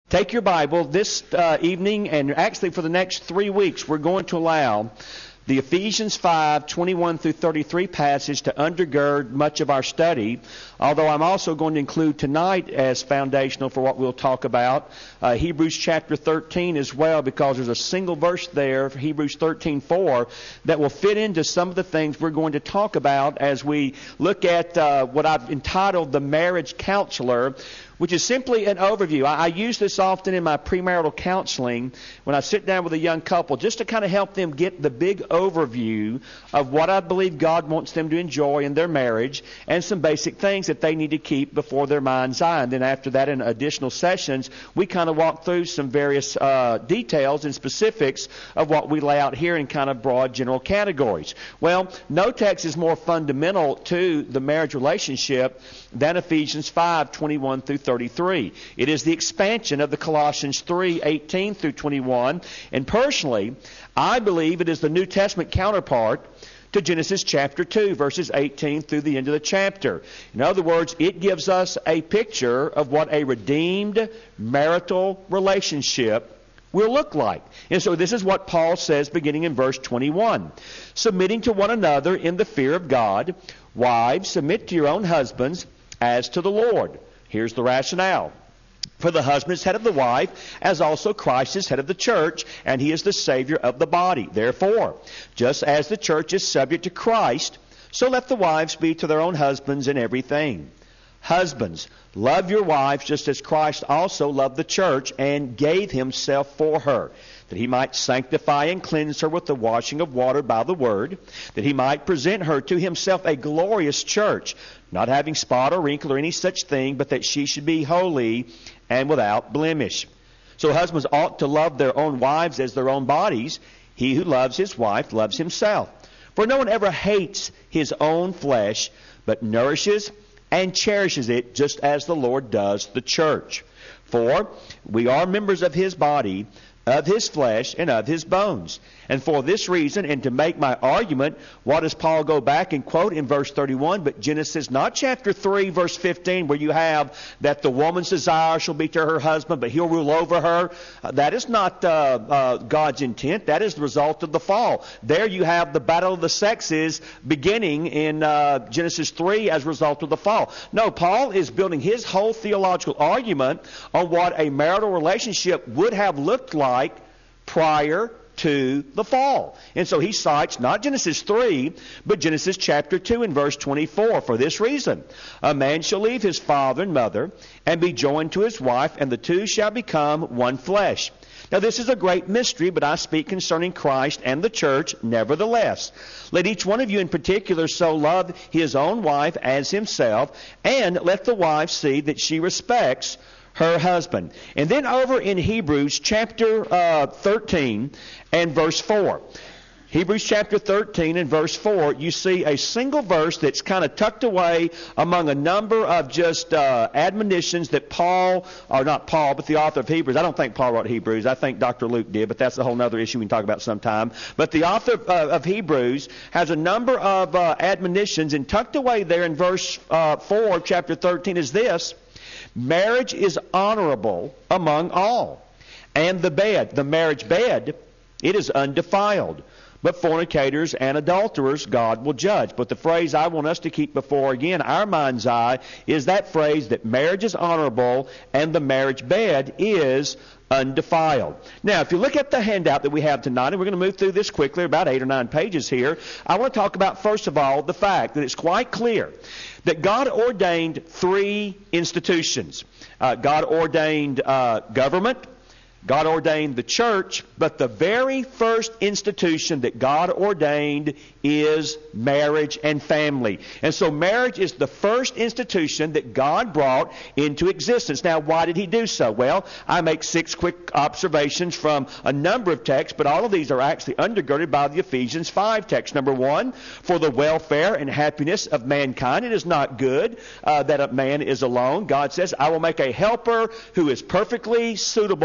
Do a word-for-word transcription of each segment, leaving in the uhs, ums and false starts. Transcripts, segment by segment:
Take your Bible this uh, evening, and actually for the next three weeks, we're going to allow the Ephesians five, twenty-one through thirty-three passage to undergird much of our study, although I'm also going to include tonight as foundational for what we'll talk about, uh, Hebrews chapter thirteen as well, because there's a single verse there, Hebrews thirteen four, that will fit into some of the things we're going to talk about as we look at uh, what I've entitled the Marriage Counselor, which is simply an overview. I, I use this often in my premarital counseling when I sit down with a young couple, just to kind of help them get the big overview of what I believe God wants them to enjoy in their marriage and some basic things that they need to keep before their mind's eye. And then after that, in additional sessions, we kind of walk through some various uh, details and specifics of what we lay out here in kind of broad general categories. Well, no text is more fundamental to the marriage relationship than Ephesians five, twenty-one through thirty-three. It is the expansion of the Colossians three, eighteen through twenty-one. And personally, I believe it is the New Testament counterpart to Genesis chapter two, verses eighteen through the end of the chapter. In other words, it gives us a picture of what a redeemed marital relationship will look like. And so this is what Paul says beginning in verse twenty-one. Submitting to one another in the fear of God, wives, submit to your own husbands as to the Lord. Here's the rationale. For the husband is head of the wife, as also Christ is head of the church, and he is the Savior of the body. Therefore, just as the church is subject to Christ, so let the wives be to their own husbands in everything. Husbands, love your wives just as Christ also loved the church and gave himself for her, that he might sanctify and cleanse her with the washing of water by the word, that he might present her to himself a glorious church, not having spot or wrinkle or any such thing, but that she should be holy and without blemish. So husbands ought to love their own wives as their own bodies. He who loves his wife loves himself. For no one ever hates his own flesh, but nourishes and cherishes it, just as the Lord does the church. For we are members of his body, of his flesh, and of his bones. And for this reason, and to make my argument, what does Paul go back and quote in verse thirty-one? But Genesis, not chapter three, verse fifteen, where you have that the woman's desire shall be to her husband, but he'll rule over her. Uh, that is not uh, uh, God's intent. That is the result of the fall. There you have the battle of the sexes beginning in uh, Genesis three as a result of the fall. No, Paul is building his whole theological argument on what a marital relationship would have looked like prior to the fall. And so he cites not Genesis three, but Genesis chapter two and verse twenty-four. For this reason, a man shall leave his father and mother and be joined to his wife, and the two shall become one flesh. Now this is a great mystery, but I speak concerning Christ and the church nevertheless. Let each one of you in particular so love his own wife as himself, and let the wife see that she respects her husband. And then over in Hebrews chapter uh, thirteen and verse four. Hebrews chapter thirteen and verse four, you see a single verse that's kind of tucked away among a number of just uh, admonitions that Paul, or not Paul, but the author of Hebrews. I don't think Paul wrote Hebrews. I think Doctor Luke did, but that's a whole other issue we can talk about sometime. But the author uh, of Hebrews has a number of uh, admonitions, and tucked away there in verse uh, four of chapter thirteen is this: marriage is honorable among all, and the bed, the marriage bed, it is undefiled. But fornicators and adulterers God will judge. But the phrase I want us to keep before, again, our mind's eye, is that phrase that marriage is honorable and the marriage bed is undefiled. Now, if you look at the handout that we have tonight, and we're going to move through this quickly, about eight or nine pages here, I want to talk about, first of all, the fact that it's quite clear that God ordained three institutions. Uh, God ordained uh, government, God ordained the church, but the very first institution that God ordained is marriage and family. And so marriage is the first institution that God brought into existence. Now, why did he do so? Well, I make six quick observations from a number of texts, but all of these are actually undergirded by the Ephesians five text. Number one, for the welfare and happiness of mankind. It is not good uh, that a man is alone. God says, I will make a helper who is perfectly suitable or compatible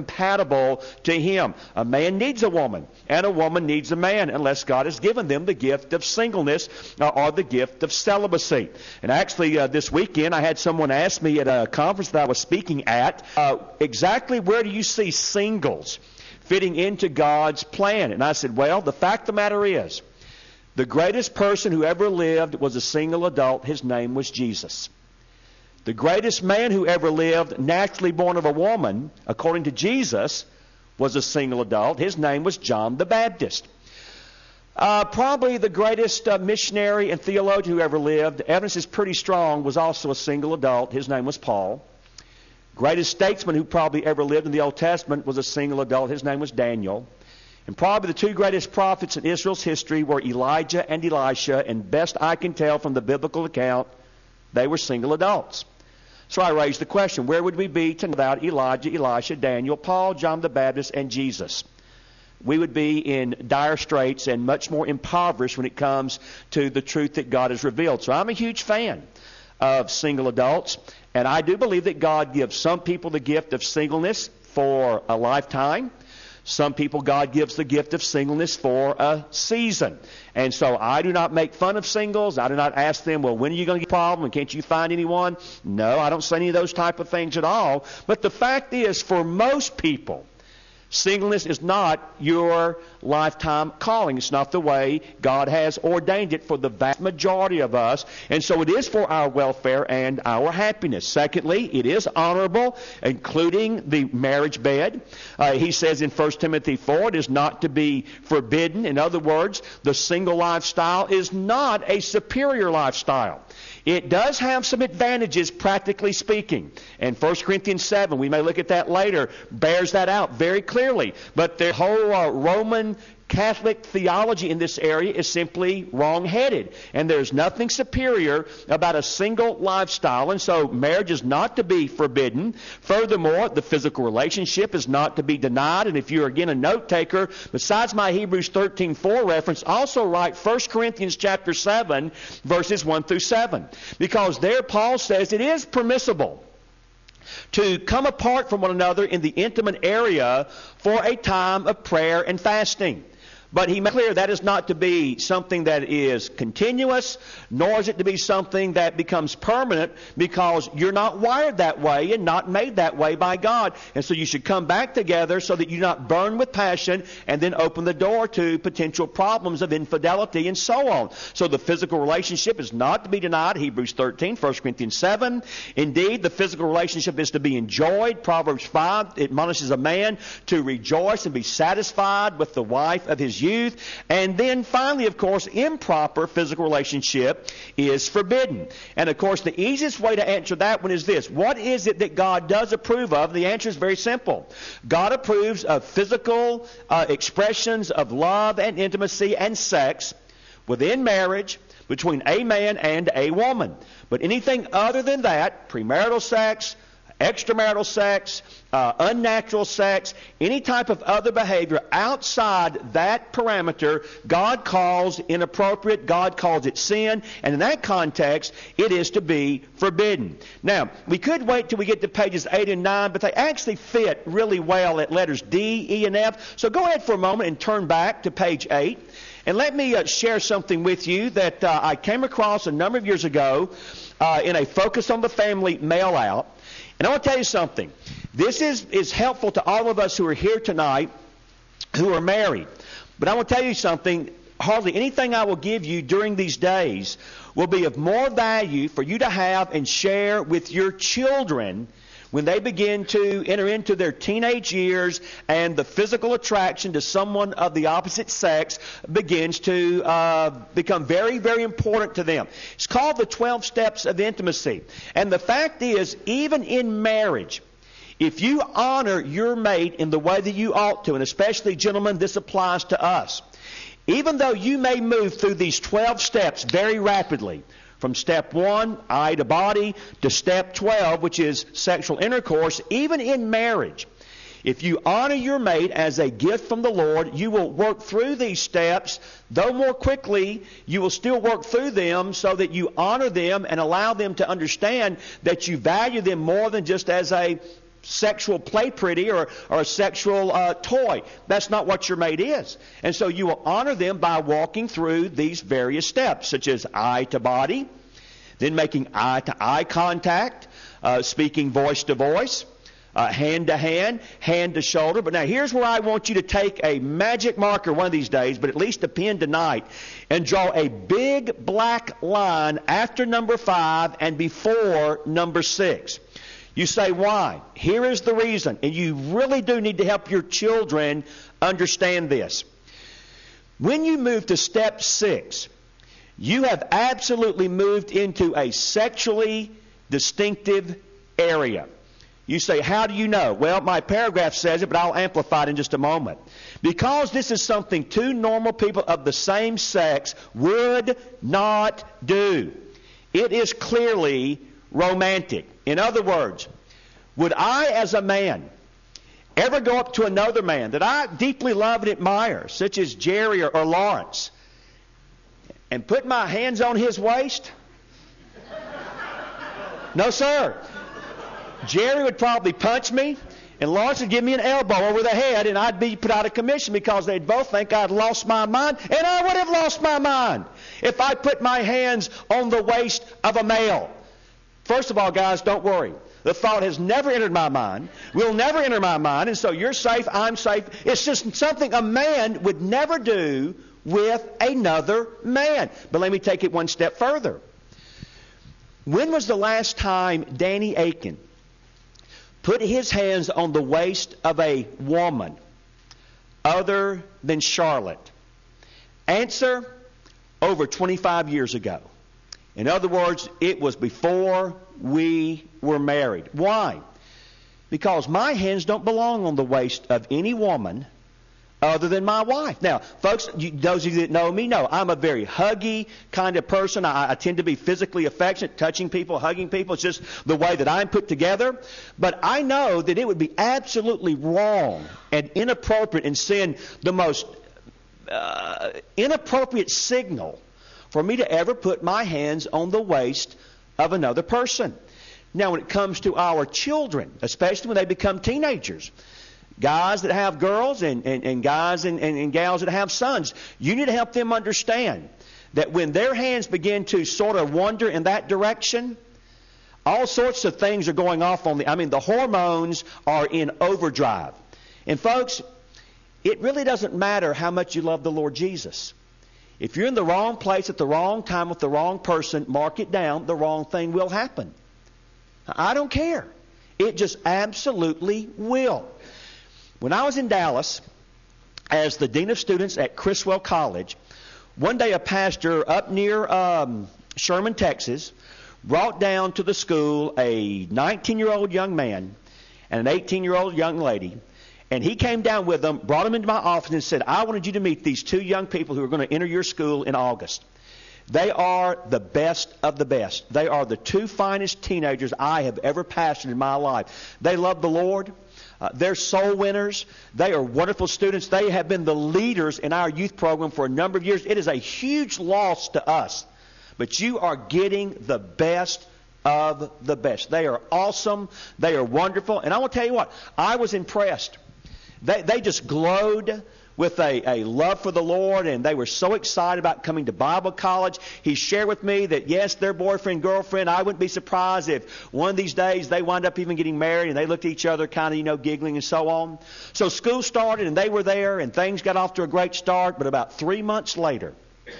compatible to him. A man needs a woman, and a woman needs a man, unless God has given them the gift of singleness uh, or the gift of celibacy. And actually, uh, this weekend, I had someone ask me at a conference that I was speaking at, uh, exactly where do you see singles fitting into God's plan? And I said, well, the fact of the matter is, the greatest person who ever lived was a single adult. His name was Jesus. The greatest man who ever lived, naturally born of a woman, according to Jesus, was a single adult. His name was John the Baptist. Uh, probably the greatest uh, missionary and theologian who ever lived, evidence is pretty strong, was also a single adult. His name was Paul. Greatest statesman who probably ever lived in the Old Testament was a single adult. His name was Daniel. And probably the two greatest prophets in Israel's history were Elijah and Elisha, and best I can tell from the biblical account, they were single adults. So I raised the question, where would we be without Elijah, Elisha, Daniel, Paul, John the Baptist, and Jesus? We would be in dire straits and much more impoverished when it comes to the truth that God has revealed. So I'm a huge fan of single adults, and I do believe that God gives some people the gift of singleness for a lifetime. Some people, God gives the gift of singleness for a season. And so I do not make fun of singles. I do not ask them, well, when are you going to get a problem? And can't you find anyone? No, I don't say any of those type of things at all. But the fact is, for most people, singleness is not your lifetime calling. It's not the way God has ordained it for the vast majority of us. And so it is for our welfare and our happiness. Secondly, it is honorable, including the marriage bed. Uh, he says in First Timothy four, it is not to be forbidden. In other words, the single lifestyle is not a superior lifestyle. It does have some advantages, practically speaking. And First Corinthians seven, we may look at that later, bears that out very clearly. But the whole uh, Roman Catholic theology in this area is simply wrong-headed. And there's nothing superior about a single lifestyle. And so marriage is not to be forbidden. Furthermore, the physical relationship is not to be denied. And if you're, again, a note-taker, besides my Hebrews thirteen four reference, also write First Corinthians chapter seven, verses one through seven. Because there Paul says it is permissible to come apart from one another in the intimate area for a time of prayer and fasting. But he made clear that is not to be something that is continuous, nor is it to be something that becomes permanent, because you're not wired that way and not made that way by God. And so you should come back together so that you not burn with passion and then open the door to potential problems of infidelity and so on. So the physical relationship is not to be denied, Hebrews thirteen, First Corinthians seven. Indeed, the physical relationship is to be enjoyed. Proverbs five admonishes a man to rejoice and be satisfied with the wife of his youth. And then finally, of course, improper physical relationship is forbidden. And of course, the easiest way to answer that one is this. What is it that God does approve of? The answer is very simple. God approves of physical uh, expressions of love and intimacy and sex within marriage between a man and a woman. But anything other than that, premarital sex, extramarital sex, uh, unnatural sex, any type of other behavior outside that parameter, God calls inappropriate, God calls it sin, and in that context, it is to be forbidden. Now, we could wait till we get to pages eight and nine, but they actually fit really well at letters D, E, and F. So go ahead for a moment and turn back to page eight. And let me uh, share something with you that uh, I came across a number of years ago uh, in a Focus on the Family mail-out. And I want to tell you something. This is, is helpful to all of us who are here tonight who are married. But I want to tell you something. Hardly anything I will give you during these days will be of more value for you to have and share with your children when they begin to enter into their teenage years and the physical attraction to someone of the opposite sex begins to uh, become very, very important to them. It's called the twelve steps of intimacy. And the fact is, even in marriage, if you honor your mate in the way that you ought to, and especially, gentlemen, this applies to us, even though you may move through these twelve steps very rapidly, from step one, eye to body, to step twelve, which is sexual intercourse, even in marriage, if you honor your mate as a gift from the Lord, you will work through these steps, though more quickly, you will still work through them so that you honor them and allow them to understand that you value them more than just as a sexual play pretty or, or a sexual uh, toy. That's not what your mate is. And so you will honor them by walking through these various steps, such as eye to body, then making eye to eye contact, uh, speaking voice to voice, uh, hand to hand, hand to shoulder. But now here's where I want you to take a magic marker one of these days, but at least a pen tonight, and draw a big black line after number five and before number six. You say, why? Here is the reason. And you really do need to help your children understand this. When you move to step six, you have absolutely moved into a sexually distinctive area. You say, how do you know? Well, my paragraph says it, but I'll amplify it in just a moment. Because this is something two normal people of the same sex would not do. It is clearly romantic. In other words, would I as a man ever go up to another man that I deeply love and admire, such as Jerry or, or Lawrence, and put my hands on his waist? No, sir. Jerry would probably punch me, and Lawrence would give me an elbow over the head, and I'd be put out of commission because they'd both think I'd lost my mind, and I would have lost my mind if I put my hands on the waist of a male. First of all, guys, don't worry. The thought has never entered my mind, will never enter my mind, and so you're safe, I'm safe. It's just something a man would never do with another man. But let me take it one step further. When was the last time Danny Aiken put his hands on the waist of a woman other than Charlotte? Answer, over twenty-five years ago. In other words, it was before we were married. Why? Because my hands don't belong on the waist of any woman other than my wife. Now, folks, you, those of you that know me know I'm a very huggy kind of person. I, I tend to be physically affectionate, touching people, hugging people. It's just the way that I'm put together. But I know that it would be absolutely wrong and inappropriate and send the most uh, inappropriate signal for me to ever put my hands on the waist of another person. Now, when it comes to our children, especially when they become teenagers, guys that have girls and, and, and guys and, and, and gals that have sons, you need to help them understand that when their hands begin to sort of wander in that direction, all sorts of things are going off on the, I mean, the hormones are in overdrive. And folks, it really doesn't matter how much you love the Lord Jesus. If you're in the wrong place at the wrong time with the wrong person, mark it down, the wrong thing will happen. I don't care. It just absolutely will. When I was in Dallas as the Dean of Students at Criswell College, one day a pastor up near um, Sherman, Texas, brought down to the school a nineteen-year-old young man and an eighteen-year-old young lady. And he came down with them, brought them into my office and said, I wanted you to meet these two young people who are going to enter your school in August. They are the best of the best. They are the two finest teenagers I have ever pastored in my life. They love the Lord. Uh, they're soul winners. They are wonderful students. They have been the leaders in our youth program for a number of years. It is a huge loss to us. But you are getting the best of the best. They are awesome. They are wonderful. And I want to tell you what, I was impressed. They, they just glowed with a, a love for the Lord, and they were so excited about coming to Bible college. He shared with me that, yes, their boyfriend, girlfriend, I wouldn't be surprised if one of these days they wind up even getting married, and they looked at each other kind of, you know, giggling and so on. So school started, and they were there, and things got off to a great start, but about three months later,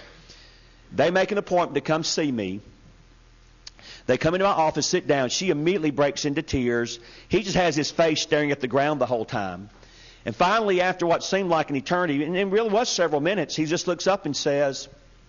they make an appointment to come see me. They come into my office, sit down. She immediately breaks into tears. He just has his face staring at the ground the whole time. And finally, after what seemed like an eternity, and it really was several minutes, he just looks up and says,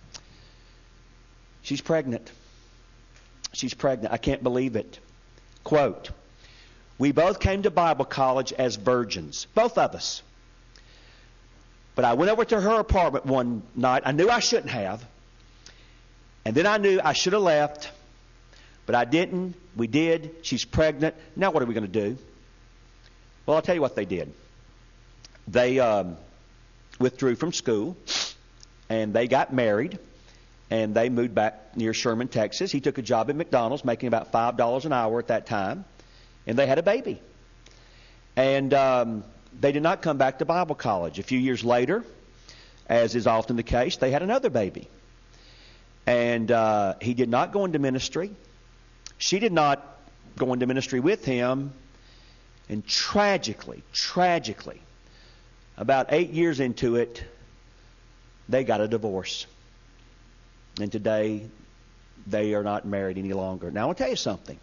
she's pregnant. She's pregnant. I can't believe it. Quote, we both came to Bible college as virgins, both of us. But I went over to her apartment one night. I knew I shouldn't have. And then I knew I should have left. But I didn't. We did. She's pregnant. Now what are we going to do? Well, I'll tell you what they did. They um, withdrew from school, and they got married, and they moved back near Sherman, Texas. He took a job at McDonald's, making about five dollars an hour at that time, and they had a baby. And um, they did not come back to Bible college. A few years later, as is often the case, they had another baby. And uh, he did not go into ministry. She did not go into ministry with him. And tragically, tragically, about eight years into it, they got a divorce. And today, they are not married any longer. Now, I want to tell you something.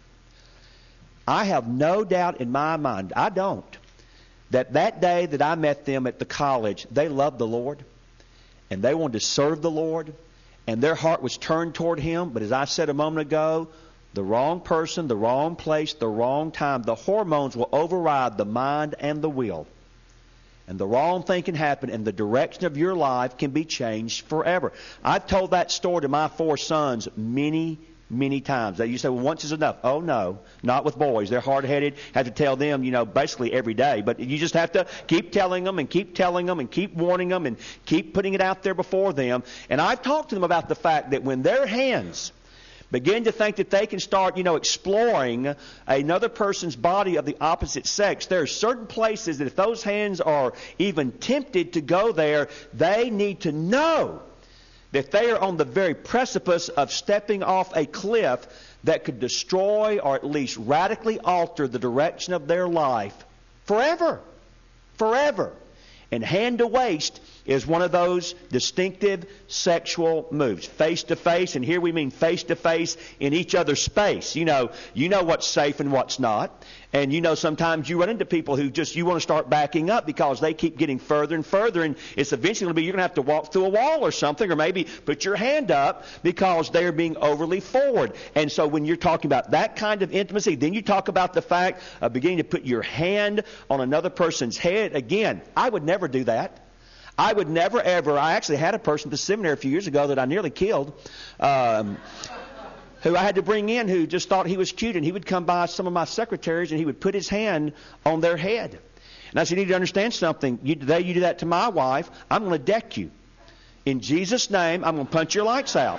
I have no doubt in my mind, I don't, that that day that I met them at the college, they loved the Lord, and they wanted to serve the Lord, and their heart was turned toward Him. But as I said a moment ago, the wrong person, the wrong place, the wrong time, the hormones will override the mind and the will. And the wrong thing can happen, and the direction of your life can be changed forever. I've told that story to my four sons many, many times. You say, well, once is enough. Oh, no, not with boys. They're hard-headed. Have to tell them, you know, basically every day. But you just have to keep telling them and keep telling them and keep warning them and keep putting it out there before them. And I've talked to them about the fact that when their hands begin to think that they can start, you know, exploring another person's body of the opposite sex, there are certain places that if those hands are even tempted to go there, they need to know that they are on the very precipice of stepping off a cliff that could destroy or at least radically alter the direction of their life forever. Forever. And hand to waist is one of those distinctive sexual moves. Face to face, and here we mean face to face in each other's space. You know, you know what's safe and what's not. And you know sometimes you run into people who just, you want to start backing up because they keep getting further and further, and it's eventually going to be you're going to have to walk through a wall or something, or maybe put your hand up because they're being overly forward. And so when you're talking about that kind of intimacy, then you talk about the fact of beginning to put your hand on another person's head. Again, I would never do that. I would never, ever. I actually had a person at the seminary a few years ago that I nearly killed, um, who I had to bring in, who just thought he was cute, and he would come by some of my secretaries and he would put his hand on their head. And I said, you need to understand something. You, today you do that to my wife, I'm going to deck you. In Jesus' name, I'm going to punch your lights out.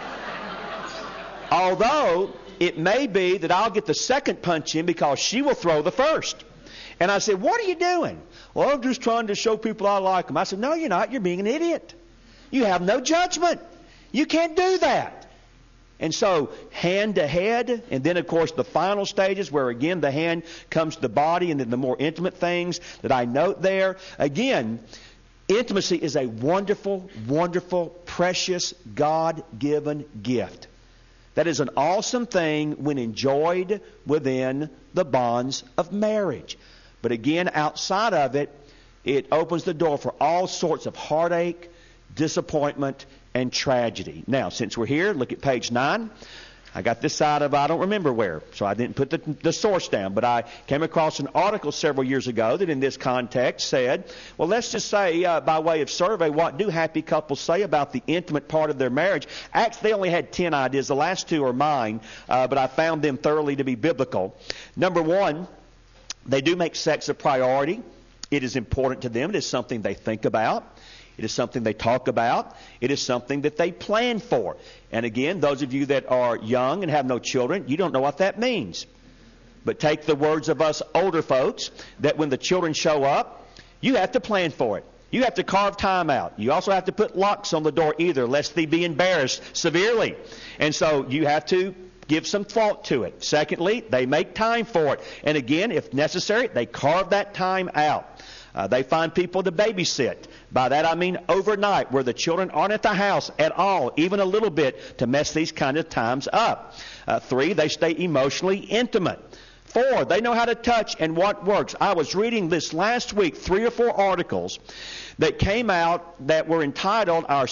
Although it may be that I'll get the second punch in because she will throw the first. And I said, what are you doing? Well, I'm just trying to show people I like them. I said, no, you're not. You're being an idiot. You have no judgment. You can't do that. And so, hand to head, and then, of course, the final stages where, again, the hand comes to the body, and then the more intimate things that I note there. Again, intimacy is a wonderful, wonderful, precious, God-given gift. That is an awesome thing when enjoyed within the bonds of marriage. But again, outside of it, it opens the door for all sorts of heartache, disappointment, and tragedy. Now, since we're here, look at page nine. I got this side of, I don't remember where, so I didn't put the, the source down. But I came across an article several years ago that in this context said, well, let's just say, uh, by way of survey, what do happy couples say about the intimate part of their marriage? Actually, they only had ten ideas. The last two are mine, uh, but I found them thoroughly to be biblical. Number one, they do make sex a priority. It is important to them. It is something they think about. It is something they talk about. It is something that they plan for. And again, those of you that are young and have no children, you don't know what that means. But take the words of us older folks, that when the children show up, you have to plan for it. You have to carve time out. You also have to put locks on the door either, lest they be embarrassed severely. And so you have to give some thought to it. Secondly, they make time for it. And again, if necessary, they carve that time out. Uh, they find people to babysit. By that I mean overnight, where the children aren't at the house at all, even a little bit, to mess these kind of times up. Uh, three, they stay emotionally intimate. Four, they know how to touch and what works. I was reading this last week, three or four articles that came out that were entitled Our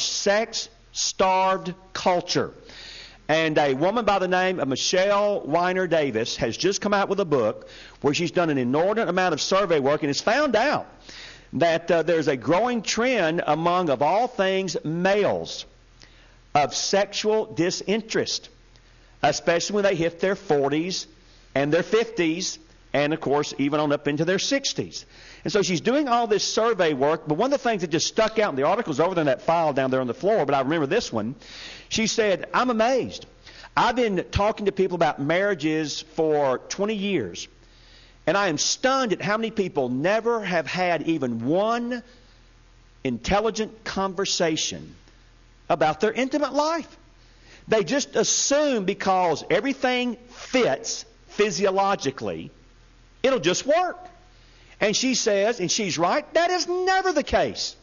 Sex-Starved Culture. And a woman by the name of Michelle Weiner Davis has just come out with a book where she's done an inordinate amount of survey work and has found out that uh, there's a growing trend among, of all things, males of sexual disinterest, especially when they hit their forties and their fifties, and, of course, even on up into their sixties. And so she's doing all this survey work, but one of the things that just stuck out in the article's over there in that file down there on the floor, but I remember this one. She said, I'm amazed. I've been talking to people about marriages for twenty years, And I am stunned at how many people never have had even one intelligent conversation about their intimate life. They just assume because everything fits physiologically, it'll just work. And she says, and she's right, that is never the case.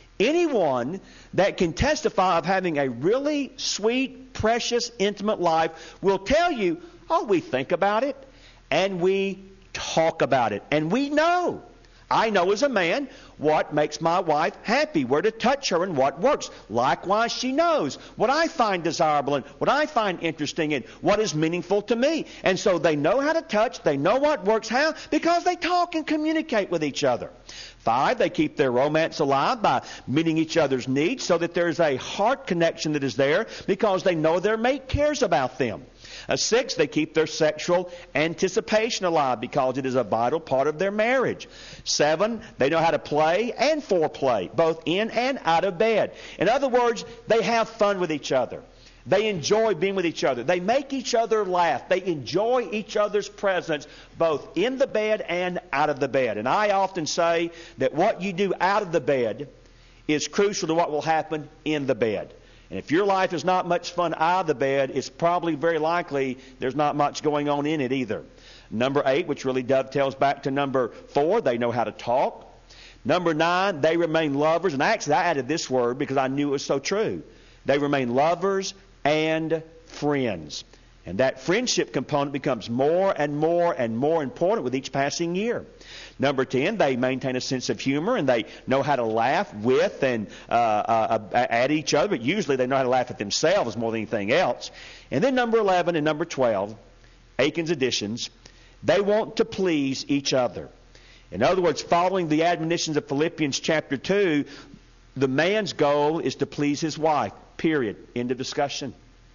Anyone that can testify of having a really sweet, precious, intimate life will tell you, oh, we think about it, and we talk about it, and we know. I know as a man what makes my wife happy, where to touch her, and what works. Likewise, she knows what I find desirable and what I find interesting and what is meaningful to me. And so they know how to touch, they know what works, how, because they talk and communicate with each other. Five, they keep their romance alive by meeting each other's needs so that there's a heart connection that is there because they know their mate cares about them. Uh, six, they keep their sexual anticipation alive because it is a vital part of their marriage. Seven, they know how to play and foreplay, both in and out of bed. In other words, they have fun with each other. They enjoy being with each other. They make each other laugh. They enjoy each other's presence both in the bed and out of the bed. And I often say that what you do out of the bed is crucial to what will happen in the bed. And if your life is not much fun out of the bed, it's probably very likely there's not much going on in it either. Number eight, which really dovetails back to number four, they know how to talk. Number nine, they remain lovers. And actually, I added this word because I knew it was so true. They remain lovers and friends. And that friendship component becomes more and more and more important with each passing year. Number ten, they maintain a sense of humor and they know how to laugh with and uh, uh, at each other. But usually they know how to laugh at themselves more than anything else. And then number eleven and number twelve, Aiken's additions, they want to please each other. In other words, following the admonitions of Philippians chapter two, the man's goal is to please his wife. Period. End of discussion.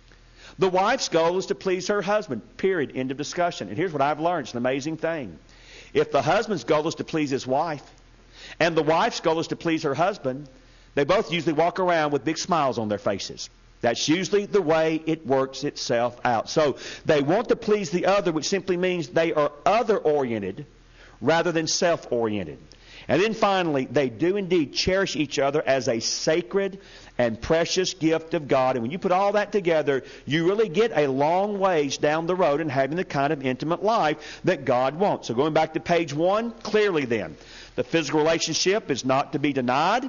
The wife's goal is to please her husband. Period. End of discussion. And here's what I've learned. It's an amazing thing. If the husband's goal is to please his wife, and the wife's goal is to please her husband, they both usually walk around with big smiles on their faces. That's usually the way it works itself out. So they want to please the other, which simply means they are other-oriented rather than self-oriented. And then finally, they do indeed cherish each other as a sacred and precious gift of God. And when you put all that together, you really get a long ways down the road in having the kind of intimate life that God wants. So going back to page one, clearly then, the physical relationship is not to be denied.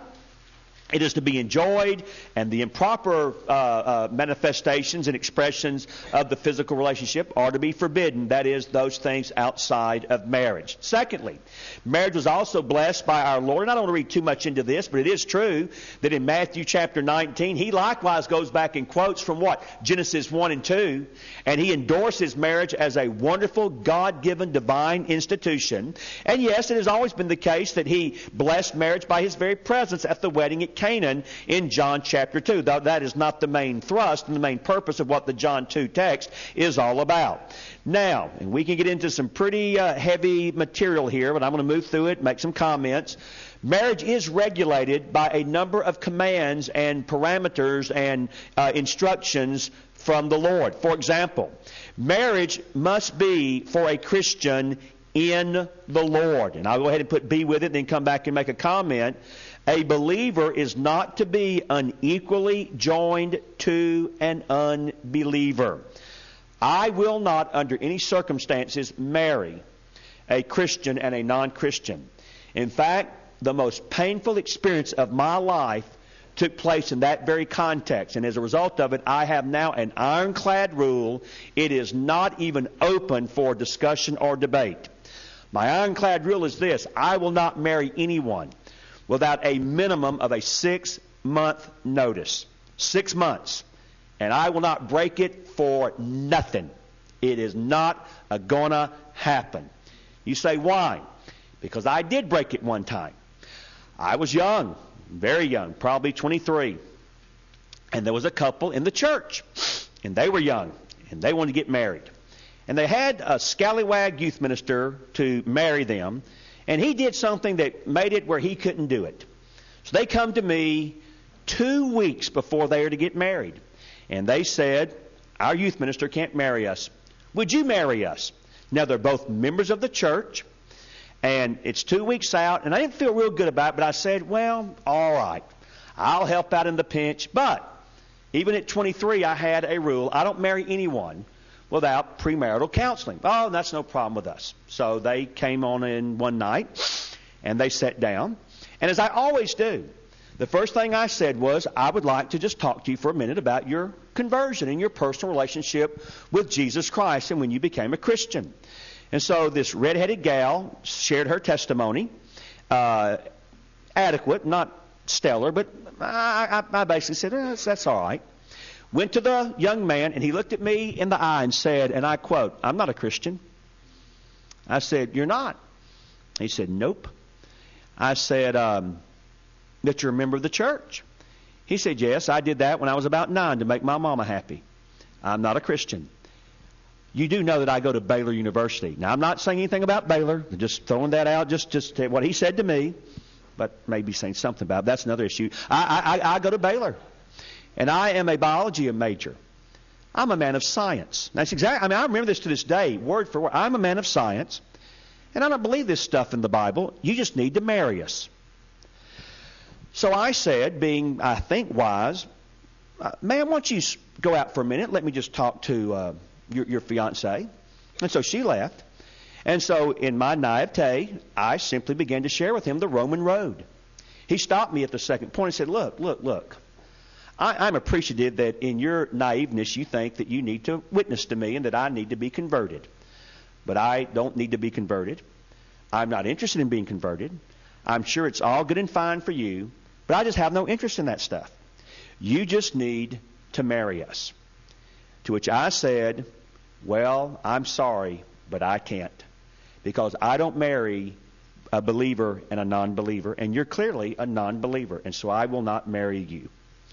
It is to be enjoyed, and the improper uh, uh, manifestations and expressions of the physical relationship are to be forbidden. That is, those things outside of marriage. Secondly, marriage was also blessed by our Lord. And I don't want to read too much into this, but it is true that in Matthew chapter nineteen, he likewise goes back and quotes from what? Genesis one and two, and he endorses marriage as a wonderful, God-given, divine institution. And yes, it has always been the case that he blessed marriage by his very presence at the wedding at Canaan in John chapter two. Though that is not the main thrust and the main purpose of what the John two text is all about. Now, and we can get into some pretty uh, heavy material here, but I'm going to move through it, make some comments. Marriage is regulated by a number of commands and parameters and uh, instructions from the Lord. For example, marriage must be for a Christian in the Lord. And I'll go ahead and put be with it and then come back and make a comment. A believer is not to be unequally joined to an unbeliever. I will not, under any circumstances, marry a Christian and a non-Christian. In fact, the most painful experience of my life took place in that very context. And as a result of it, I have now an ironclad rule. It is not even open for discussion or debate. My ironclad rule is this: I will not marry anyone without a minimum of a six-month notice. Six months. And I will not break it for nothing. It is not a gonna happen. You say, why? Because I did break it one time. I was young, very young, probably twenty-three. And there was a couple in the church. And they were young. And they wanted to get married. And they had a scallywag youth minister to marry them. And he did something that made it where he couldn't do it. So they come to me two weeks before they are to get married. And they said, our youth minister can't marry us. Would you marry us? Now, they're both members of the church, and it's two weeks out, and I didn't feel real good about it, but I said, well, all right, I'll help out in the pinch. But even at twenty-three, I had a rule. I don't marry anyone without premarital counseling. Oh, that's no problem with us. So they came on in one night, and they sat down. And as I always do, the first thing I said was, I would like to just talk to you for a minute about your conversion and your personal relationship with Jesus Christ and when you became a Christian. And so this redheaded gal shared her testimony, uh, adequate, not stellar, but I, I, I basically said, eh, that's, that's all right. Went to the young man, and he looked at me in the eye and said, and I quote, I'm not a Christian. I said, you're not? He said, nope. I said, um, that you're a member of the church. He said, yes, I did that when I was about nine to make my mama happy. I'm not a Christian. You do know that I go to Baylor University. Now, I'm not saying anything about Baylor. I'm just throwing that out, just, just what he said to me, but maybe saying something about it. That's another issue. I, I, I go to Baylor, and I am a biology major. I'm a man of science. That's exactly, I mean, I remember this to this day, word for word. I'm a man of science, and I don't believe this stuff in the Bible. You just need to marry us. So I said, being, I think, wise, uh, ma'am, why don't you go out for a minute? Let me just talk to uh, your, your fiancé. And so she left. And so in my naivete, I simply began to share with him the Roman road. He stopped me at the second point and said, look, look, look. I, I'm appreciative that in your naiveness you think that you need to witness to me and that I need to be converted. But I don't need to be converted. I'm not interested in being converted. I'm sure it's all good and fine for you, but I just have no interest in that stuff. You just need to marry us. To which I said, well, I'm sorry, but I can't. Because I don't marry a believer and a non-believer, and you're clearly a non-believer, and so I will not marry you.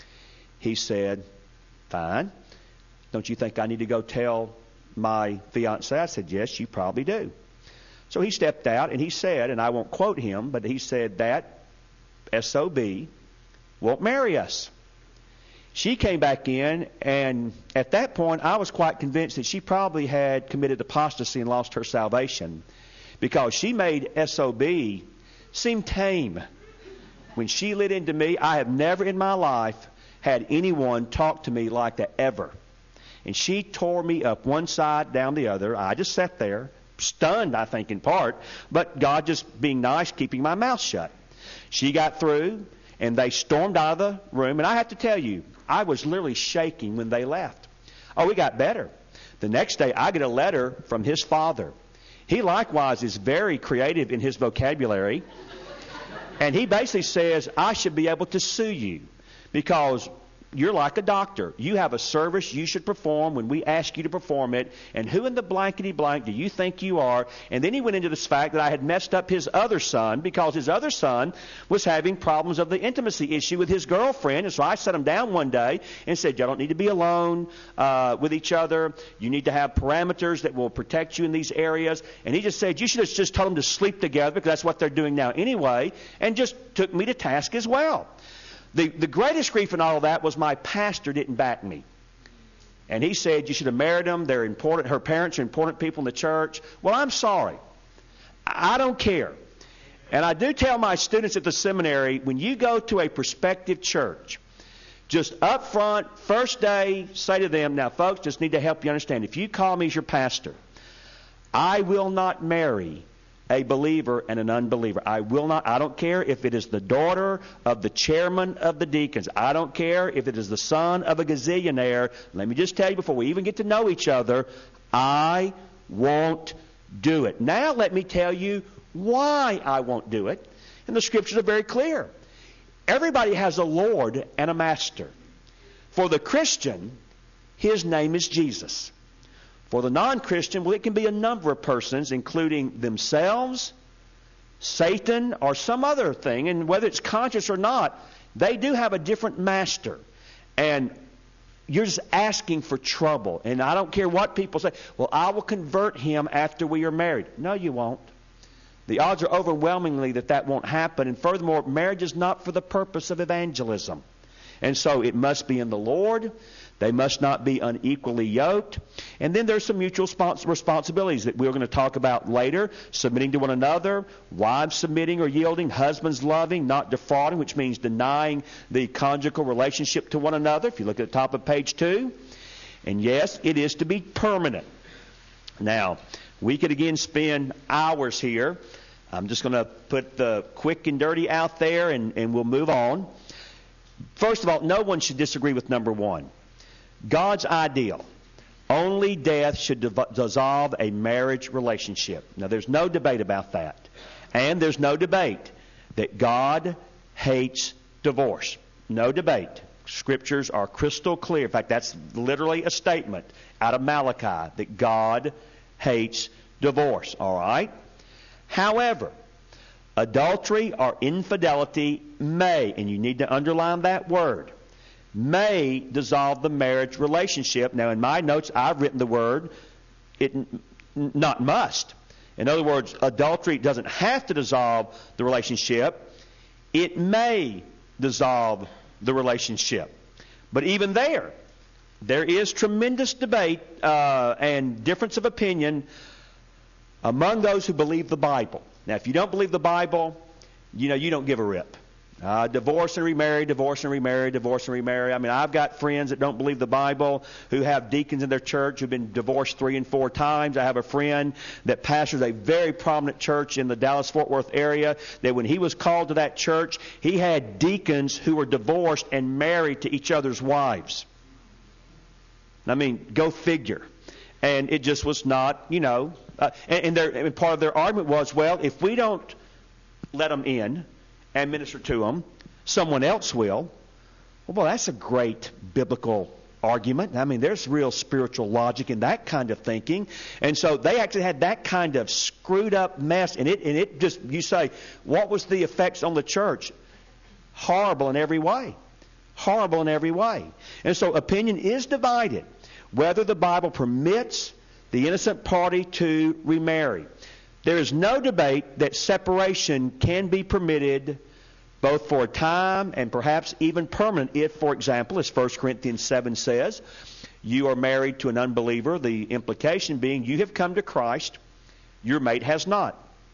He said, fine. Don't you think I need to go tell my fiancé? I said, yes, you probably do. So he stepped out and he said, and I won't quote him, but he said that S O B won't marry us. She came back in, and at that point I was quite convinced that she probably had committed apostasy and lost her salvation, because she made S O B seem tame. When she lit into me, I have never in my life had anyone talk to me like that ever. And she tore me up one side, down the other. I just sat there, stunned, I think, in part, but God just being nice, keeping my mouth shut. She got through, and they stormed out of the room. And I have to tell you, I was literally shaking when they left. Oh, we got better. The next day, I get a letter from his father. He likewise is very creative in his vocabulary. And he basically says, I should be able to sue you because you're like a doctor. You have a service you should perform when we ask you to perform it. And who in the blankety blank do you think you are? And then he went into this fact that I had messed up his other son because his other son was having problems of the intimacy issue with his girlfriend. And so I sat him down one day and said, y'all don't need to be alone uh, with each other. You need to have parameters that will protect you in these areas. And he just said, you should have just told them to sleep together because that's what they're doing now anyway. And just took me to task as well. The, the greatest grief in all of that was my pastor didn't back me. And he said, you should have married them. They're important. Her parents are important people in the church. Well, I'm sorry. I don't care. And I do tell my students at the seminary, when you go to a prospective church, just up front, first day, say to them, now, folks, just need to help you understand. If you call me as your pastor, I will not marry a believer and an unbeliever. I will not. I don't care if it is the daughter of the chairman of the deacons. I don't care if it is the son of a gazillionaire. Let me just tell you before we even get to know each other, I won't do it. Now let me tell you why I won't do it. And the scriptures are very clear. Everybody has a Lord and a master. For the Christian, his name is Jesus. For the non-Christian, well, it can be a number of persons, including themselves, Satan, or some other thing. And whether it's conscious or not, they do have a different master. And you're just asking for trouble. And I don't care what people say. Well, I will convert him after we are married. No, you won't. The odds are overwhelmingly that that won't happen. And furthermore, marriage is not for the purpose of evangelism. And so it must be in the Lord. They must not be unequally yoked. And then there's some mutual spons- responsibilities that we're going to talk about later. Submitting to one another, wives submitting or yielding, husbands loving, not defrauding, which means denying the conjugal relationship to one another, if you look at the top of page two. And yes, it is to be permanent. Now, we could again spend hours here. I'm just going to put the quick and dirty out there, and, and we'll move on. First of all, no one should disagree with number one. God's ideal. Only death should div- dissolve a marriage relationship. Now, there's no debate about that. And there's no debate that God hates divorce. No debate. Scriptures are crystal clear. In fact, that's literally a statement out of Malachi that God hates divorce. All right? However, adultery or infidelity may, and you need to underline that word, may dissolve the marriage relationship. Now, in my notes, I've written the word, it n- not must. In other words, adultery doesn't have to dissolve the relationship. It may dissolve the relationship. But even there, there is tremendous debate uh, and difference of opinion among those who believe the Bible. Now, if you don't believe the Bible, you know, you don't give a rip. Uh, divorce and remarry, divorce and remarry, divorce and remarry. I mean, I've got friends that don't believe the Bible who have deacons in their church who've been divorced three and four times. I have a friend that pastors a very prominent church in the Dallas-Fort Worth area that when he was called to that church, he had deacons who were divorced and married to each other's wives. I mean, go figure. And it just was not, you know, uh, and, and, their, and part of their argument was, well, if we don't let them in and minister to them, someone else will. Well, well, that's a great biblical argument. I mean, there's real spiritual logic in that kind of thinking. And so they actually had that kind of screwed up mess. And it, and it just, you say, what was the effects on the church? Horrible in every way. Horrible in every way. And so opinion is divided whether the Bible permits the innocent party to remarry. There is no debate that separation can be permitted both for a time and perhaps even permanent if, for example, as First Corinthians seven says, you are married to an unbeliever, the implication being you have come to Christ, your mate has not.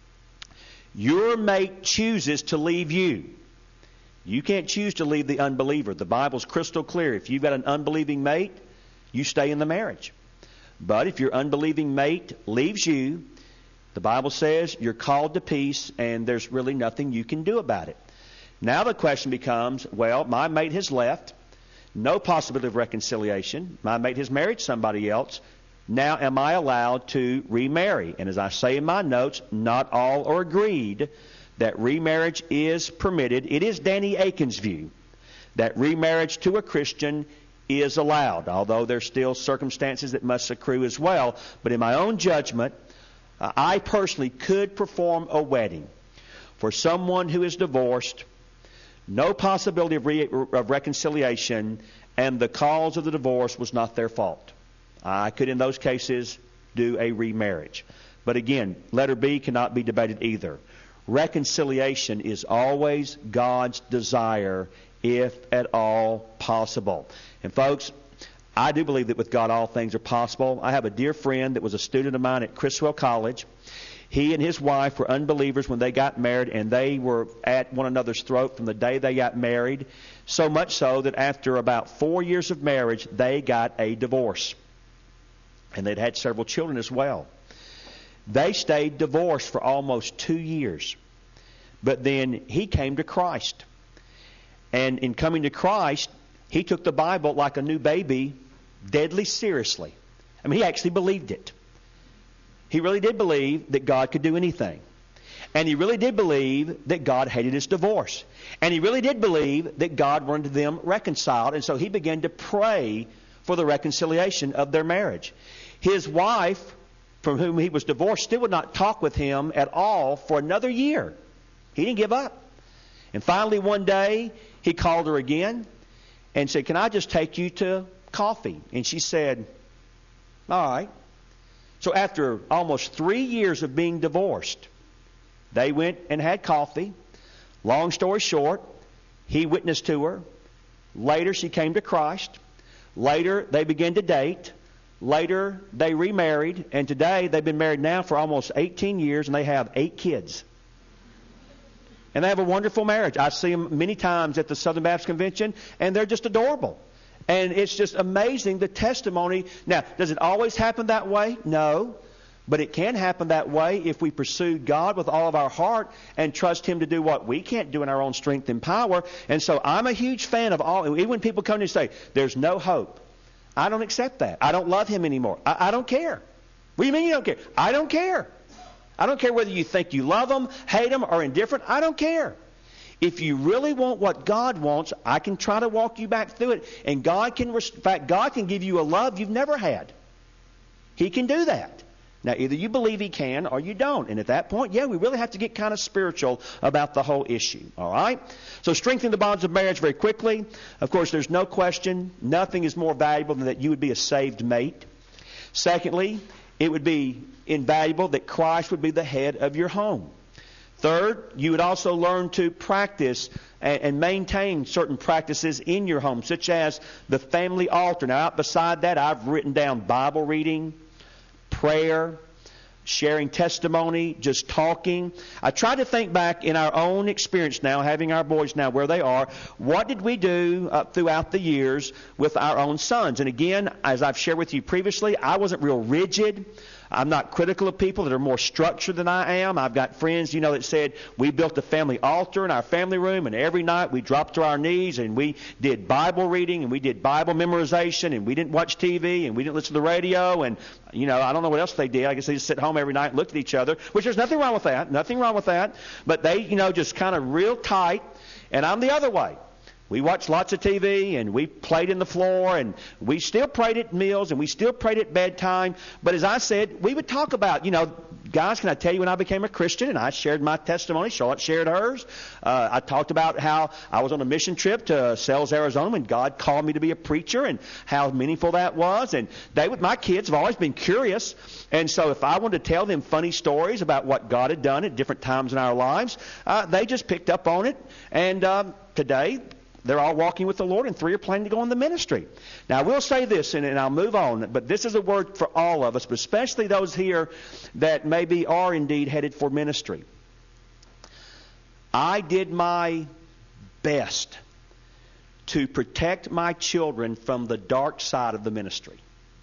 Your mate chooses to leave you. You can't choose to leave the unbeliever. The Bible's crystal clear. If you've got an unbelieving mate, you stay in the marriage. But if your unbelieving mate leaves you, the Bible says you're called to peace and there's really nothing you can do about it. Now the question becomes, well, my mate has left. No possibility of reconciliation. My mate has married somebody else. Now am I allowed to remarry? And as I say in my notes, not all are agreed that remarriage is permitted. It is Danny Aiken's view that remarriage to a Christian is allowed, although there's still circumstances that must accrue as well. But in my own judgment, uh, I personally could perform a wedding for someone who is divorced, no possibility of, re- of reconciliation, and the cause of the divorce was not their fault. I could, in those cases, do a remarriage. But again, letter B cannot be debated either. Reconciliation is always God's desire, if at all possible. And folks, I do believe that with God all things are possible. I have a dear friend that was a student of mine at Criswell College. He and his wife were unbelievers when they got married, and they were at one another's throat from the day they got married, so much so that after about four years of marriage, they got a divorce. And they'd had several children as well. They stayed divorced for almost two years. But then he came to Christ. And in coming to Christ, he took the Bible like a new baby deadly seriously. I mean, he actually believed it. He really did believe that God could do anything. And he really did believe that God hated his divorce. And he really did believe that God wanted them reconciled. And so he began to pray for the reconciliation of their marriage. His wife, from whom he was divorced, still would not talk with him at all for another year. He didn't give up. And finally one day, he called her again and said, "Can I just take you to coffee?" And she said, "All right." So after almost three years of being divorced, they went and had coffee. Long story short, he witnessed to her, Later, she came to Christ. Later, they began to date. Later, they remarried. And today, they've been married now for almost eighteen years, and they have eight kids. And they have a wonderful marriage. I see them many times at the Southern Baptist Convention, and they're just adorable. And it's just amazing, the testimony. Now, does it always happen that way? No. But it can happen that way if we pursue God with all of our heart and trust Him to do what we can't do in our own strength and power. And so I'm a huge fan of all. Even when people come to me and say, there's no hope, I don't accept that. I don't love Him anymore. I, I don't care. What do you mean you don't care? I don't care. I don't care whether you think you love Him, hate Him, or indifferent. I don't care. If you really want what God wants, I can try to walk you back through it. And God can, in fact, God can give you a love you've never had. He can do that. Now, either you believe He can or you don't. And at that point, yeah, we really have to get kind of spiritual about the whole issue. All right? So strengthening the bonds of marriage very quickly. Of course, there's no question. Nothing is more valuable than that you would be a saved mate. Secondly, it would be invaluable that Christ would be the head of your home. Third, you would also learn to practice and, and maintain certain practices in your home, such as the family altar. Now, out beside that, I've written down Bible reading, prayer, sharing testimony, just talking. I try to think back in our own experience now, having our boys now where they are, what did we do uh, throughout the years with our own sons? And again, as I've shared with you previously, I wasn't real rigid. I'm not critical of people that are more structured than I am. I've got friends, you know, that said we built a family altar in our family room, and every night we dropped to our knees and we did Bible reading and we did Bible memorization, and we didn't watch T V and we didn't listen to the radio, and, you know, I don't know what else they did. I guess they just sit home every night and looked at each other, which there's nothing wrong with that. Nothing wrong with that. But they, you know, just kind of real tight, and I'm the other way. We watched lots of T V, and we played in the floor, and we still prayed at meals, and we still prayed at bedtime. But as I said, we would talk about, you know, guys, can I tell you when I became a Christian? And I shared my testimony. Charlotte shared hers. Uh, I talked about how I was on a mission trip to Sells, Arizona, when God called me to be a preacher, and how meaningful that was. And they would, my kids have always been curious. And so if I wanted to tell them funny stories about what God had done at different times in our lives, uh, they just picked up on it. And um, today, they're all walking with the Lord, and three are planning to go in the ministry. Now, I will say this, and, and I'll move on, but this is a word for all of us, but especially those here that maybe are indeed headed for ministry. I did my best to protect my children from the dark side of the ministry.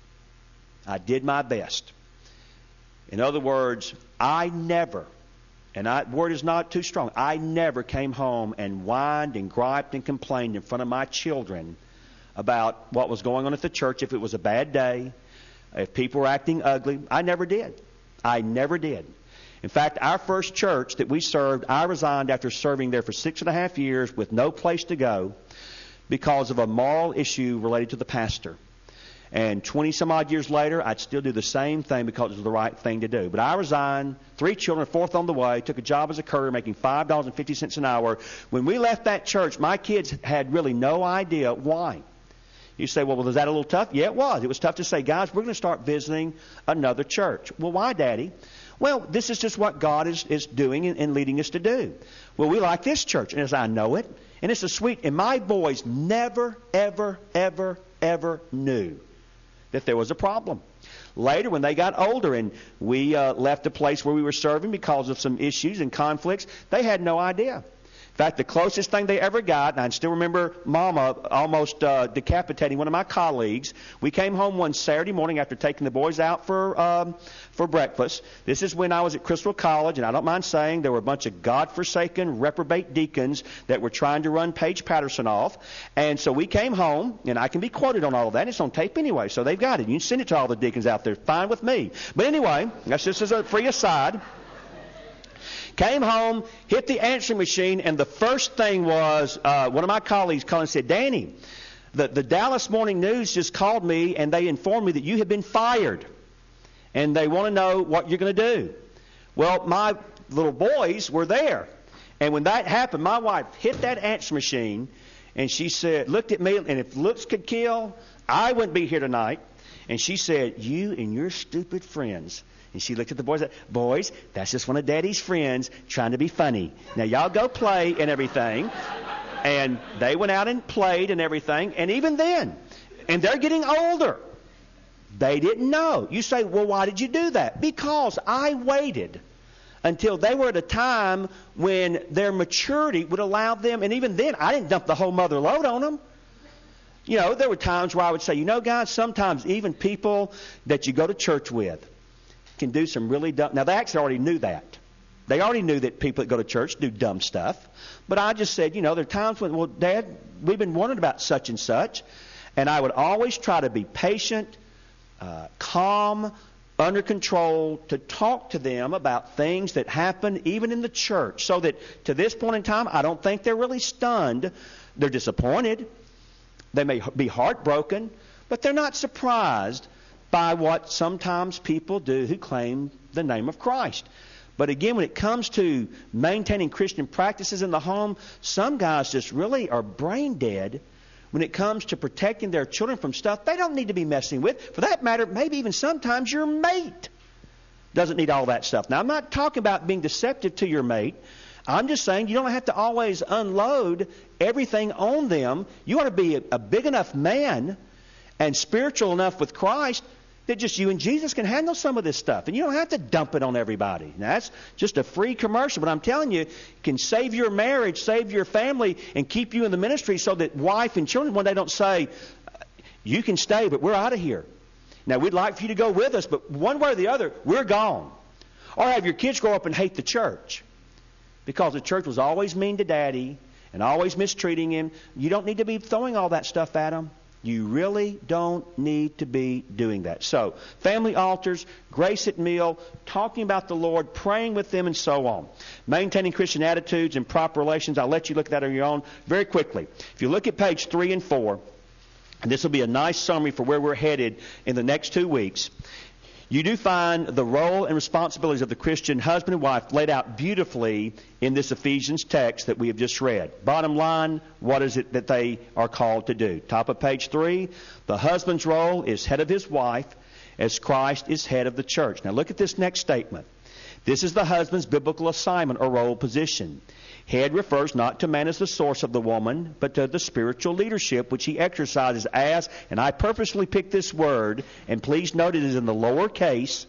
I did my best. In other words, I never... And that word is not too strong. I never came home and whined and griped and complained in front of my children about what was going on at the church, if it was a bad day, if people were acting ugly. I never did. I never did. In fact, our first church that we served, I resigned after serving there for six and a half years with no place to go because of a moral issue related to the pastor. And twenty some odd years later, I'd still do the same thing because it was the right thing to do. But I resigned, three children, fourth on the way, took a job as a courier making five dollars and fifty cents an hour. When we left that church, my kids had really no idea why. You say, well, was that a little tough? Yeah, it was. It was tough to say, guys, we're going to start visiting another church. Well, why, Daddy? Well, this is just what God is, is doing and, and leading us to do. Well, we like this church, and as I know it, and it's a sweet, and my boys never, ever, ever, ever knew that there was a problem. Later, when they got older and we uh, left the place where we were serving because of some issues and conflicts, they had no idea. In fact, the closest thing they ever got, and I still remember Mama almost uh, decapitating one of my colleagues. We came home one Saturday morning after taking the boys out for um, for breakfast. This is when I was at Crystal College, and I don't mind saying there were a bunch of godforsaken, reprobate deacons that were trying to run Paige Patterson off. And so we came home, and I can be quoted on all of that. It's on tape anyway, so they've got it. You can send it to all the deacons out there. Fine with me. But anyway, that's just as a free aside. Came home, hit the answering machine, and the first thing was uh, one of my colleagues called and said, Danny, the, the Dallas Morning News just called me, and they informed me that you have been fired, and they want to know what you're going to do. Well, my little boys were there, and when that happened, my wife hit that answer machine, and she said, looked at me, and if looks could kill, I wouldn't be here tonight. And she said, you and your stupid friends. And she looked at the boys and said, boys, that's just one of Daddy's friends trying to be funny. Now, y'all go play and everything. And they went out and played and everything. And even then, and they're getting older, they didn't know. You say, well, why did you do that? Because I waited until they were at a time when their maturity would allow them. And even then, I didn't dump the whole mother load on them. You know, there were times where I would say, you know, guys, sometimes even people that you go to church with can do some really dumb. Now, they actually already knew that. They already knew that people that go to church do dumb stuff. But I just said, you know, there are times when, well, Dad, we've been wondering about such and such. And I would always try to be patient, uh, calm, under control, to talk to them about things that happen even in the church. So that to this point in time, I don't think they're really stunned. They're disappointed. They may be heartbroken, but they're not surprised by what sometimes people do who claim the name of Christ. But again, when it comes to maintaining Christian practices in the home, some guys just really are brain dead when it comes to protecting their children from stuff they don't need to be messing with. For that matter, maybe even sometimes your mate doesn't need all that stuff. Now, I'm not talking about being deceptive to your mate. I'm just saying you don't have to always unload everything on them. You ought to be a, a big enough man and spiritual enough with Christ that just you and Jesus can handle some of this stuff. And you don't have to dump it on everybody. Now, that's just a free commercial. But I'm telling you, it can save your marriage, save your family, and keep you in the ministry so that wife and children one day don't say, you can stay, but we're out of here. Now, we'd like for you to go with us, but one way or the other, we're gone. Or have your kids grow up and hate the church because the church was always mean to Daddy and always mistreating him. You don't need to be throwing all that stuff at them. You really don't need to be doing that. So, family altars, grace at meal, talking about the Lord, praying with them, and so on. Maintaining Christian attitudes and proper relations. I'll let you look at that on your own very quickly. If you look at page three and four, and this will be a nice summary for where we're headed in the next two weeks, you do find the role and responsibilities of the Christian husband and wife laid out beautifully in this Ephesians text that we have just read. Bottom line, what is it that they are called to do? Top of page three, the husband's role is head of his wife as Christ is head of the church. Now look at this next statement. This is the husband's biblical assignment or role position. Head refers not to man as the source of the woman, but to the spiritual leadership which he exercises as, and I purposely picked this word, and please note it is in the lower case,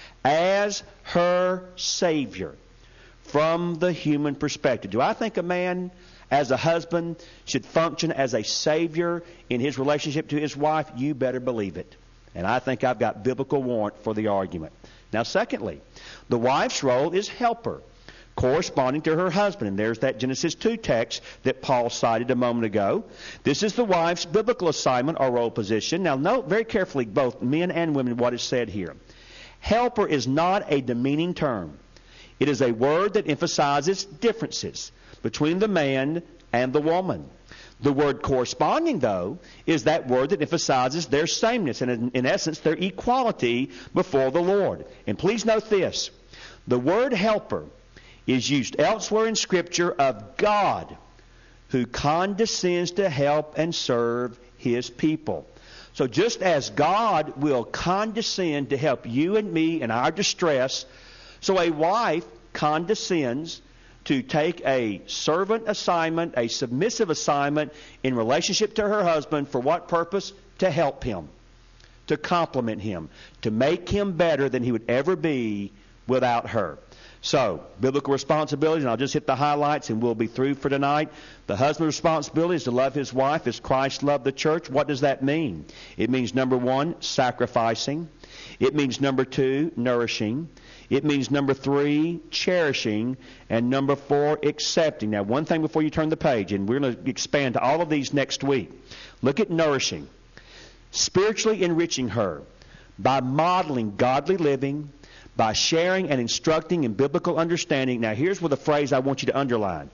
as her Savior from the human perspective. Do I think a man as a husband should function as a Savior in his relationship to his wife? You better believe it. And I think I've got biblical warrant for the argument. Now, secondly, the wife's role is helper, corresponding to her husband. And there's that Genesis two text that Paul cited a moment ago. This is the wife's biblical assignment or role position. Now, note very carefully, both men and women, what is said here. Helper is not a demeaning term. It is a word that emphasizes differences between the man and the woman. The word corresponding, though, is that word that emphasizes their sameness and, in, in essence, their equality before the Lord. And please note this. The word helper is used elsewhere in Scripture of God who condescends to help and serve His people. So just as God will condescend to help you and me in our distress, so a wife condescends to take a servant assignment, a submissive assignment in relationship to her husband. For what purpose? To help him, to compliment him, to make him better than he would ever be without her. So, biblical responsibilities, and I'll just hit the highlights and we'll be through for tonight. The husband's responsibility is to love his wife as Christ loved the church. What does that mean? It means, number one, sacrificing. It means, number two, nourishing. It means, number three, cherishing. And number four, accepting. Now, one thing before you turn the page, and we're going to expand to all of these next week. Look at nourishing. Spiritually enriching her by modeling godly living, by sharing and instructing in biblical understanding. Now, here's where the phrase I want you to underline.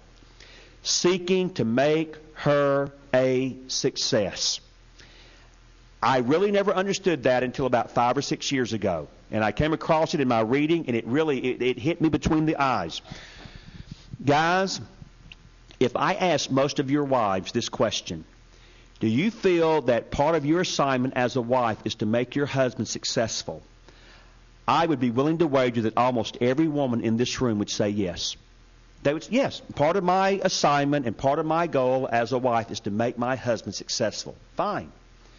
Seeking to make her a success. I really never understood that until about five or six years ago. And I came across it in my reading, and it really, it, it hit me between the eyes. Guys, if I ask most of your wives this question, do you feel that part of your assignment as a wife is to make your husband successful? I would be willing to wager that almost every woman in this room would say yes. They would, yes, part of my assignment and part of my goal as a wife is to make my husband successful. Fine.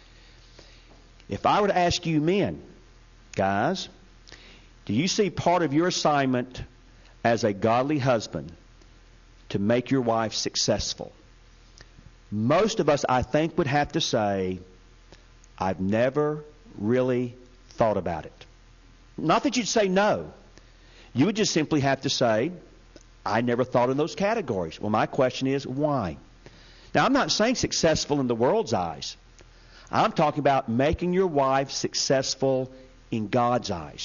If I were to ask you men, guys, do you see part of your assignment as a godly husband to make your wife successful? Most of us, I think, would have to say, I've never really thought about it. Not that you'd say no. You would just simply have to say, I never thought in those categories. Well, my question is, why? Now, I'm not saying successful in the world's eyes. I'm talking about making your wife successful in God's eyes.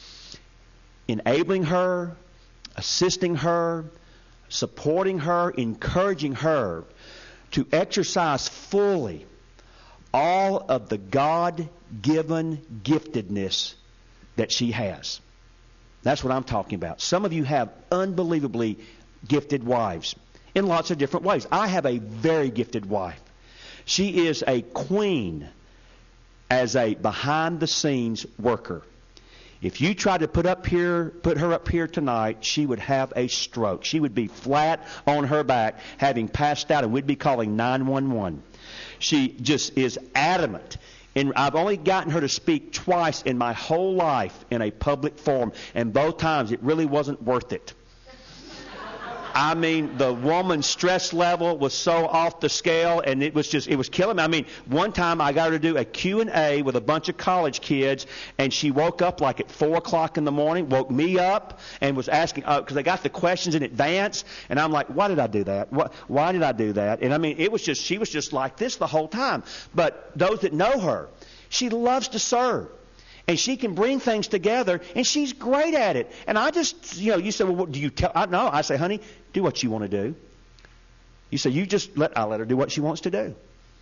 Enabling her, assisting her, supporting her, encouraging her to exercise fully all of the God-given giftedness that she has. That's what I'm talking about. Some of you have unbelievably gifted wives in lots of different ways. I have a very gifted wife. She is a queen as a behind-the-scenes worker. If you tried to put up here, put her up here tonight, she would have a stroke. She would be flat on her back, having passed out, and we'd be calling nine one one. She just is adamant. And I've only gotten her to speak twice in my whole life in a public forum, and both times it really wasn't worth it. I mean, the woman's stress level was so off the scale, and it was just, it was killing me. I mean, one time I got her to do a Q and A with a bunch of college kids, and she woke up like at four o'clock in the morning, woke me up, and was asking, because uh, they got the questions in advance, and I'm like, why did I do that? What, why did I do that? And I mean, it was just, she was just like this the whole time. But those that know her, she loves to serve. And she can bring things together, and she's great at it. And I just, you know, you say, well, what do you tell? I, no, I say, honey, do what you want to do. You say, you just let, I let her do what she wants to do.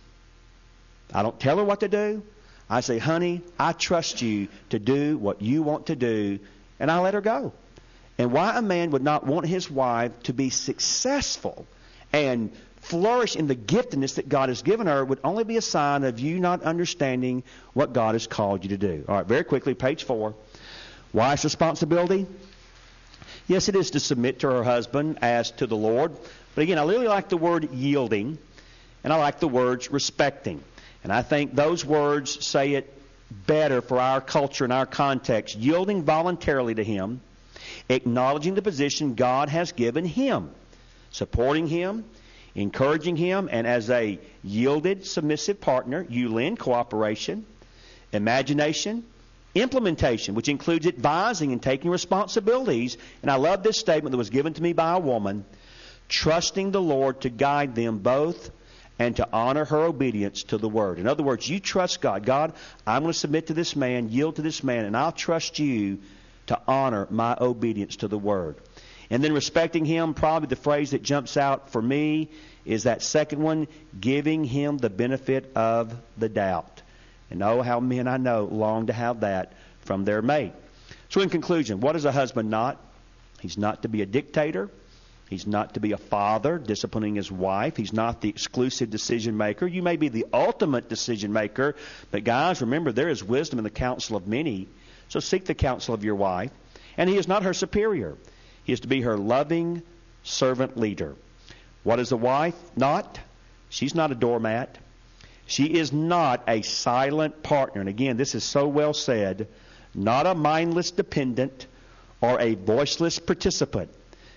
I don't tell her what to do. I say, honey, I trust you to do what you want to do, and I let her go. And why a man would not want his wife to be successful and flourish in the giftedness that God has given her would only be a sign of you not understanding what God has called you to do. All right, very quickly, page four. Wife's responsibility? Yes, it is to submit to her husband as to the Lord. But again, I really like the word yielding, and I like the words respecting. And I think those words say it better for our culture and our context. Yielding voluntarily to Him, acknowledging the position God has given him, supporting him, encouraging him, and as a yielded, submissive partner, you lend cooperation, imagination, implementation, which includes advising and taking responsibilities. And I love this statement that was given to me by a woman, trusting the Lord to guide them both and to honor her obedience to the Word. In other words, you trust God. God, I'm going to submit to this man, yield to this man, and I'll trust you to honor my obedience to the Word. And then respecting him, probably the phrase that jumps out for me is that second one, giving him the benefit of the doubt. And oh, how men I know long to have that from their mate. So in conclusion, what is a husband not? He's not to be a dictator. He's not to be a father disciplining his wife. He's not the exclusive decision maker. You may be the ultimate decision maker, but guys, remember, there is wisdom in the counsel of many. So seek the counsel of your wife. And he is not her superior. He is to be her loving servant leader. What is a wife not? She's not a doormat. She is not a silent partner. And again, this is so well said. Not a mindless dependent or a voiceless participant.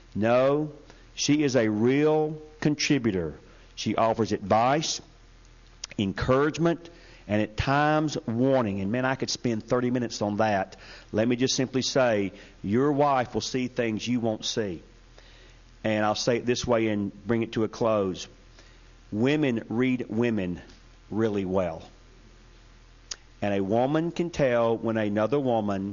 No, she is a real contributor. She offers advice, encouragement, and at times warning. And man, I could spend thirty minutes on that. Let me just simply say, your wife will see things you won't see. And I'll say it this way and bring it to a close. Women read women really well. And a woman can tell when another woman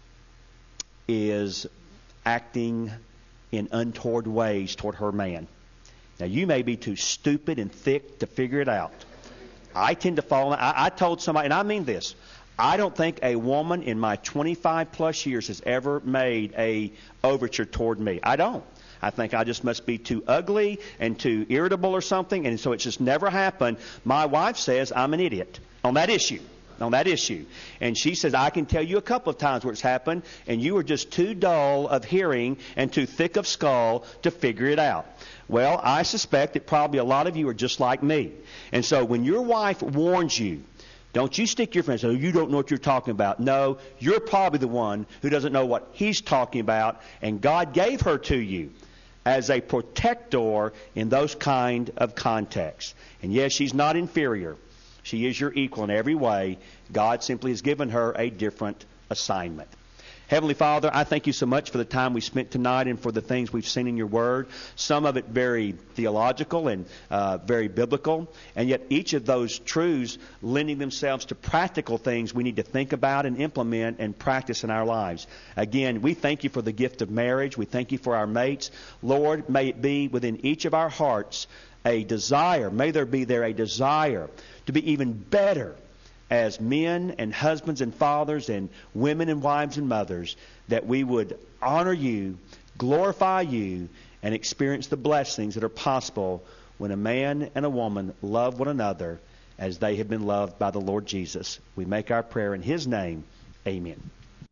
is acting in untoward ways toward her man. Now, you may be too stupid and thick to figure it out. I tend to fall. I, I told somebody, and I mean this, I don't think a woman in my twenty-five plus years has ever made a overture toward me. I don't. I think I just must be too ugly and too irritable or something, and so it's just never happened. My wife says I'm an idiot on that issue. on that issue. And she says, I can tell you a couple of times where it's happened, and you were just too dull of hearing and too thick of skull to figure it out. Well, I suspect that probably a lot of you are just like me. And so when your wife warns you, don't you stick your friend and say, oh, you don't know what you're talking about. No, you're probably the one who doesn't know what he's talking about, and God gave her to you as a protector in those kind of contexts. And yes, she's not inferior. She is your equal in every way. God simply has given her a different assignment. Heavenly Father, I thank you so much for the time we spent tonight and for the things we've seen in your word. Some of it very theological and uh, very biblical, and yet each of those truths lending themselves to practical things we need to think about and implement and practice in our lives. Again, we thank you for the gift of marriage. We thank you for our mates. Lord, may it be within each of our hearts a desire, may there be there a desire to be even better as men and husbands and fathers and women and wives and mothers, that we would honor you, glorify you, and experience the blessings that are possible when a man and a woman love one another as they have been loved by the Lord Jesus. We make our prayer in his name. Amen.